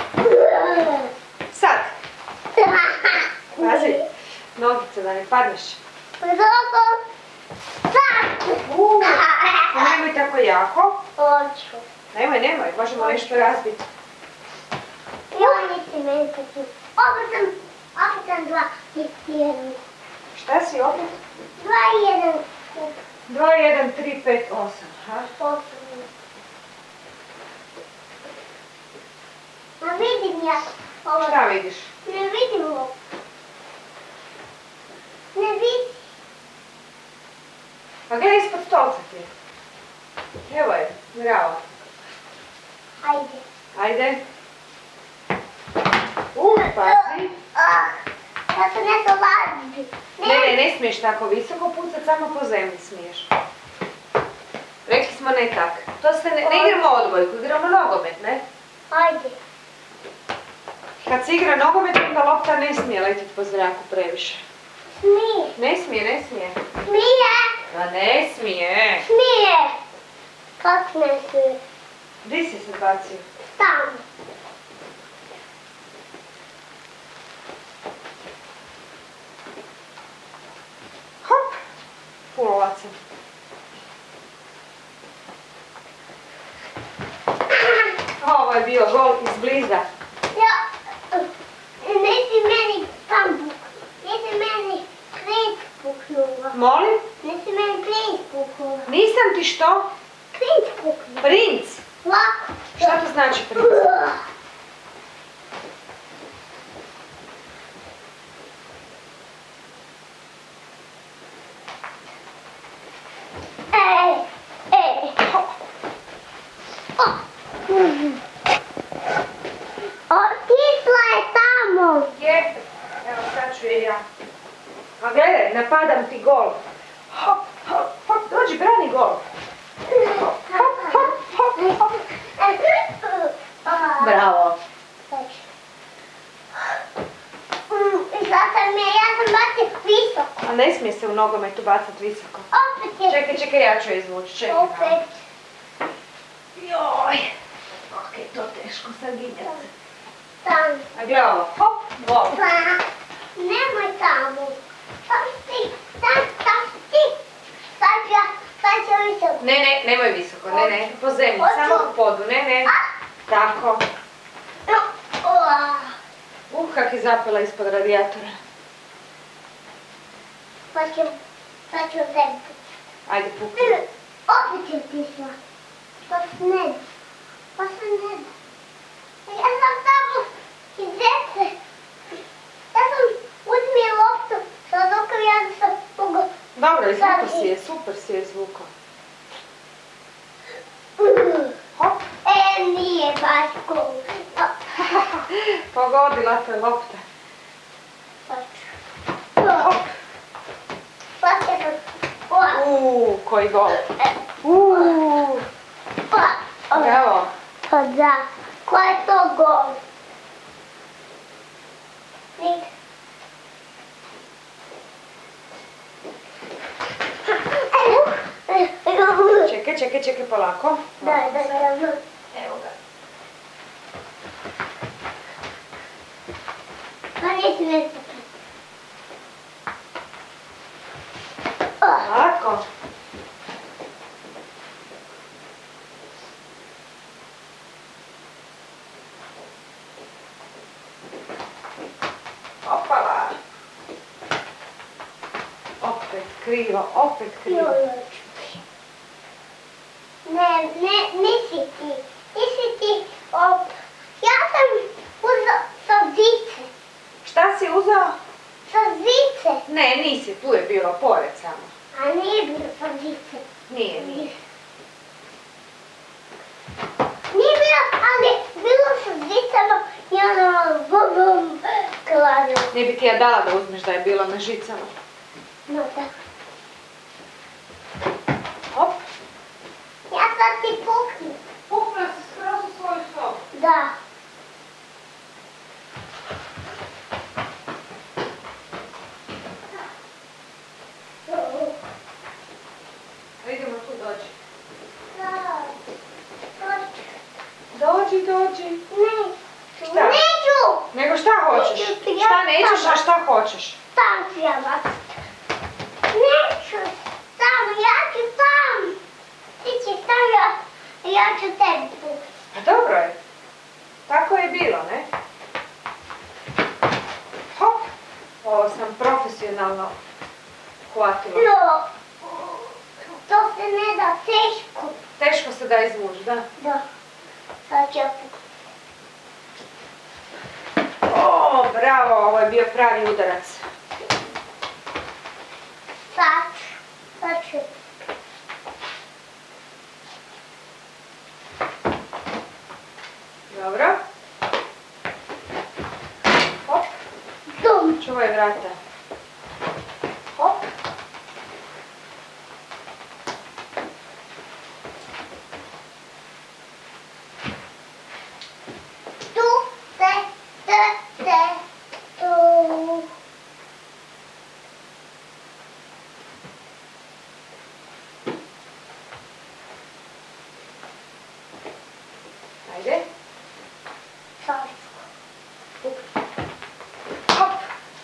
Sad. Pazi. Nogice da ne padneš. Papa. Sad. Uuu. Nemoj tako jako. Hoću. Nemoj, nemoj. Možemo nešto razbiti. I oni si meni taki. Opet sam, opet sam dva i jedan. Šta si opet? Dva i jedan. dva, jedan, tri, pet, osam. Osam. Ma vidim ja ovo. Šta vidiš? Ne vidim ovo. Ne vidim. Pa gledaj ispod stolca ti. Evo je, bravo. Ajde. Ajde. Uh, pazi. Ah, ja sam nešto lažbi. Ne, ne, ne smiješ tako visoko pucat, samo po zemlji smiješ. Rekli smo ne tak. To se ne, ne igramo odbojku, igramo nogomet, ne? Ajde. Kad se igra nogomet, onda lopta ne smije letiti po zraku previše. Smije. Ne smije, ne smije. Smije. A ne smije. Smije. Kako ne smije? Gdje si se bacio? Tamo. Hop. Pulovaca. Ovo je bio gol izbliza. Ja, nisi meni tam puknula. Nisi meni krić puknula. Molim? Nisi meni krić puknula. Nisam ti što? Krić puknula. Princ. Lako. Šta to znači princ? Ej, ej. Otišla je tamo. Je. Evo sad ću je ja. A gledaj, napadam ti gol. Hop, hop, hop, dođi, brani gol. Hop, hop, hop, hop, hop. Bravo. I zato mi je, ja sam bacio visoko. A ne smije se u nogometu bacati visoko. Opet je. Čekaj, čekaj, ja ću je izvući. Čekaj. Opet. Joj. Kako je to teško saginjati. Tamo. A gle ovo. Hop, gol. Pa, nemoj tamo. Tam si, tam, tam si. Sad ću ja, sad ću ja visoko. Ne, ne, nemoj visoko, ne, ne, po zemlji, samo po podu, ne, ne. Tako. No, ua. Uh, kak je zapela ispod radijatora. Pa ću, pa ću zemlju. Ajde, pukni. Opet je otišla. Pa ne. Pa se ne da. Ja sam tamo iz djece. Ja sam uzmi loptu, sad dok ja sam mogu... Dobro, izvuko si je, super si je izvuko. Hop. E, nije baš cool. Pogodila te lopta. Hop. Plaće sam. Uuu, koji gol. Uuu. Bravo. Pa da, ko je to gol? Nik. Čekaj, čekaj, čekaj, polako. Da, da, da. Evo ga. Pa nisi nešto. Polako. Opala. Opet krivo, opet krivo. Ne, ne, nisi ti. Nisi ti, op. Ja sam uzao sa zice. Šta si uzeo? Sa zice. Ne, nisi, tu je bilo pored samo. A nije bilo sa zice. Nije, nije. Nije bilo, ali bilo sa zicama i ono bum bum kladilo. Ne bi ti ja dala da uzmeš da je bilo na žicama. No da. Hop. Ja sad ti puknem. Pukla si skroz u svoju sobu. Da. Idemo tu dođi. Da. Dođi, dođi. Ne. Šta? Neću. Nego šta hoćeš? Neću ti ja Šta nećeš, a sama. šta hoćeš? Tam ću ja baciti. Neću. Tam, ja ću tam. Ti ćeš tam, ja, ja ću tebi pukati. Pa dobro je. Tako je bilo, ne? Hop. Ovo sam profesionalno hvatila. No. To se ne da teško. Teško se da izvući, da? Da. Sad ću ja pukati. O, bravo, ovo je bio pravi udarac. Sad. Sad ću. Dobro. Hop. Dum. Čuvaj vrata. Hop. Tu, te, te, te, tu. Ajde. Sad. Hop.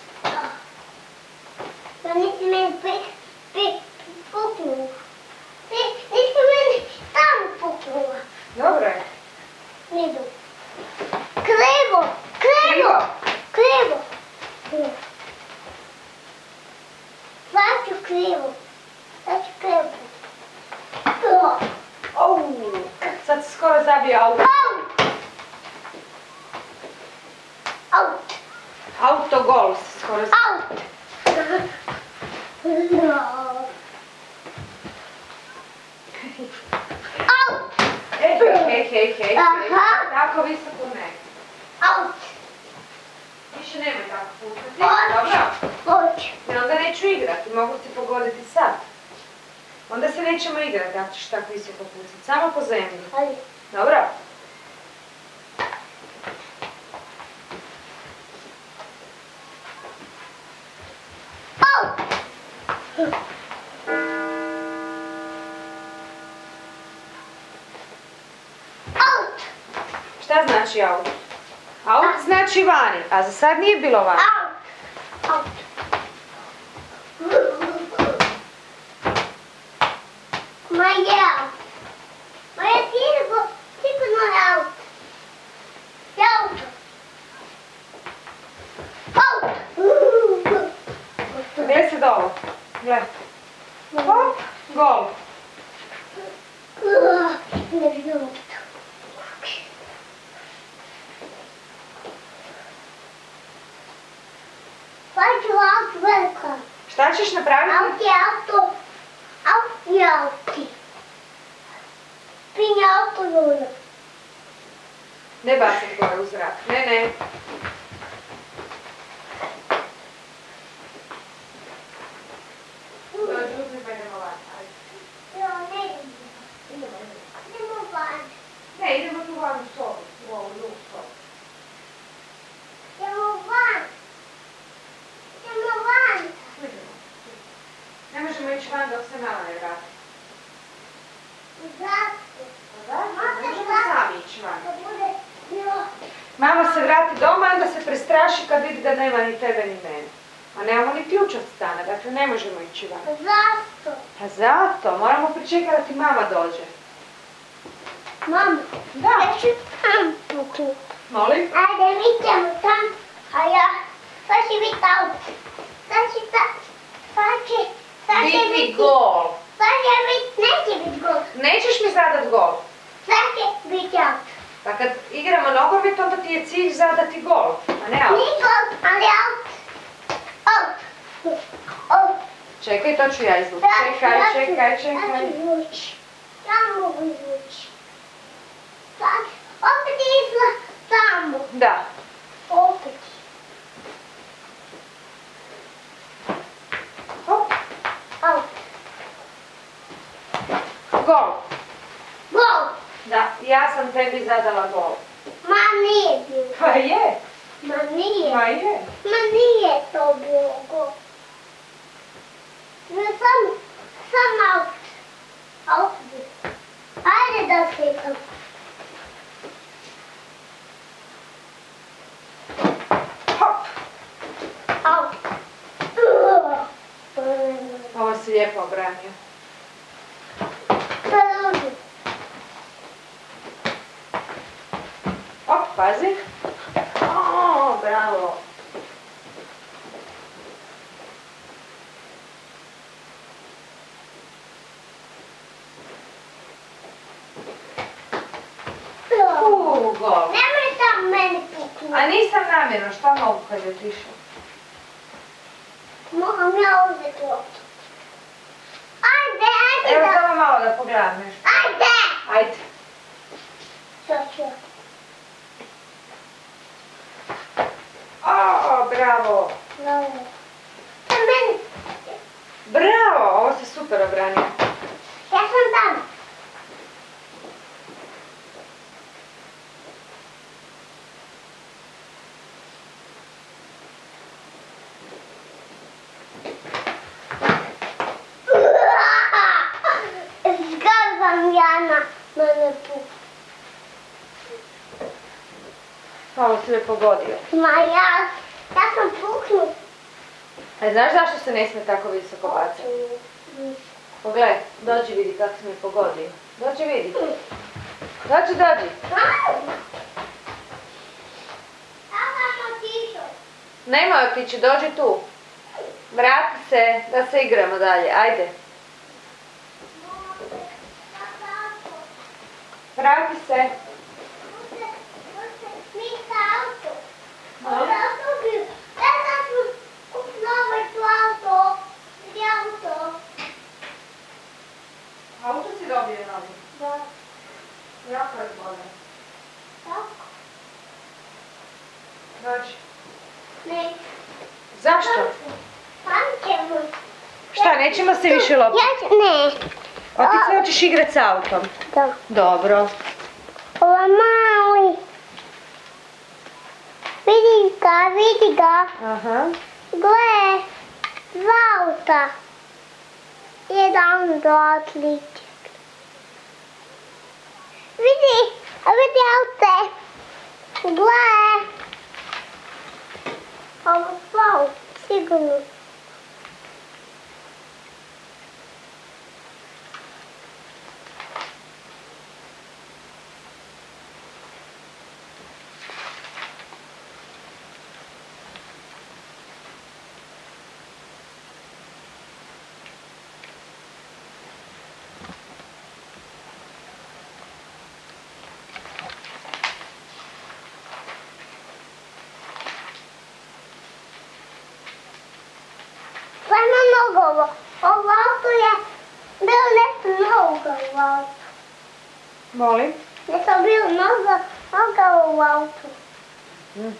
Da nisi meni pi, pi, puknula. Ti, nisi meni tamo puknula. Dobro je. Nidu. Krivo, krivo, krivo. Krivo. Sad ću krivo. Sad ću krivo. O, Au. Sad si skoro zabio auto. Out. Out. Autogol si skoro zabio. Out. No. Out. Ej, hej, hej, hej, hej. Aha. Tako visoko ne. Out. Više nemoj tako pucati. Hoću. Dobro? Hoću. I onda neću igrati, mogu ti pogoditi sad. Onda se nećemo igrati ako ćeš tako visoko pucati. Samo po zemlji. Ali. Dobro? Out. Out. Šta znači out? Out znači vani, a za sad nije bilo vani. Out. Out. Ma ja. Ma ja sigurno, sigurno je out. Je out. Out. Gdje se dolo? Gle. Hop, gol. Ne vidim to. Pa ću auto velika. Šta ćeš napraviti? Auti, auto. Auti, auti. Pinje auto dole. Ne bacim gore u zrak. Ne, ne. Dođi, uzmi pa idemo van. Ajde. Jo, ne idemo. Idemo van. Ne, idemo tu van u sobu. U ovu drugu sobu. Idemo van. Idemo van. Idemo. Ne možemo ići van dok se mama ne vrati. Zašto? Ne možemo sami ići van. Da bude bilo... Mama se vrati doma, onda se prestraši kad vidi da nema ni tebe ni mene. A nemamo ni ključ od stana, dakle ne možemo ići van. Zašto? Pa zato, moramo pričekati da ti mama dođe. Mama, Da. ja ću tam pokut. Molim? Ajde, mi ćemo tam, a ja, sad će biti auto. Sad će ta, sad će, sad će Biti biti, gol. sad će biti, neće biti gol. Nećeš mi zadat gol. Sad će biti auto. Pa kad igramo nogomet, onda ti je cilj zadati gol, a ne auto. Nije gol, ali auto. Auto. Auto. Čekaj, to ću ja izvući. Čekaj, čekaj, čekaj. Ja ću izvući. Ja mogu izvući. Sad, opet je išla tamo. Da. Opet. Hop. Auto. Gol. Gol. Da, ja sam tebi zadala gol. Ma nije bilo. Pa je. Ma nije. Pa je. Ma nije to bilo gol. Bilo sam, sam aut. Aut bio. Ajde da slikam. Hop. Aut. Ovo si lijepo obranio. Prvi. Hop, pazi. O, bravo. Uuu, gol. Nemoj tam meni puknuti. A nisam namjerno, šta mogu kad je otišao? Moram ja uzeti loptu. Ajde, ajde Evo da. samo malo da pogledam nešto. Ajde. Ajde. Sad ću ja. O, bravo. Bravo. Sa meni. Bravo, ovo si super obranio. Ja sam tam. Zgadzam ja na mene puk. Ovo si me pogodio. Ma ja, ja sam puknut. A znaš zašto se ne smije tako visoko bacati? Pogledaj, dođi vidi kako si me pogodio. Dođi vidi. Dođi, dođi. Ja sam otišao. Nemoj otići, dođi tu. Vrati se, da se igramo dalje, ajde. Vrati se. Auto si dobio novi. Da. Jako je bolje. Tako? Dođi. Ne. Zašto? Tam ćemo. Šta, nećemo se više lopiti? Ja ću, ne. A ti se hoćeš igrat s autom? Da. Dobro. Ovo je mali. Vidi ga, vidi ga. Aha. Gle, dva auta. Jedan, dva, tri, četiri. Vidi, a vidi aute. Gle. Ovo pao, sigurno. drugovo. Ovo auto je bilo nešto novoga u autu. Molim? Nešto bilo novoga, novoga u autu. Mm.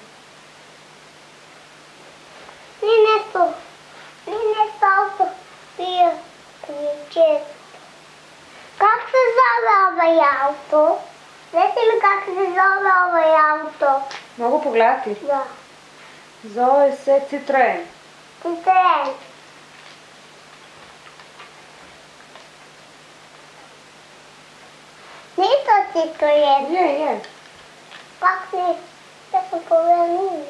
Nije nešto, nije nešto auto bio prije često. Kako se zove ovaj auto? Reci mi kako se zove ovaj auto. Mogu pogledati? Da. Zove se Citroen. Citroen. Nije to Citroen. Je, je. Kako nije? Ja sam pogledala nije.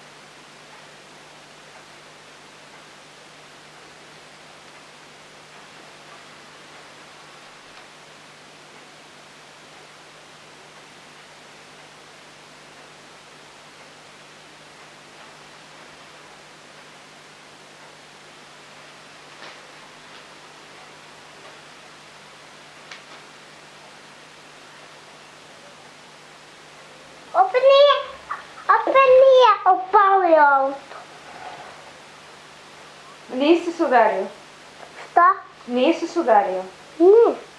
Opet nije, opet nije opalio auto. Nisi se udario? Šta? Nisi se udario? Nije.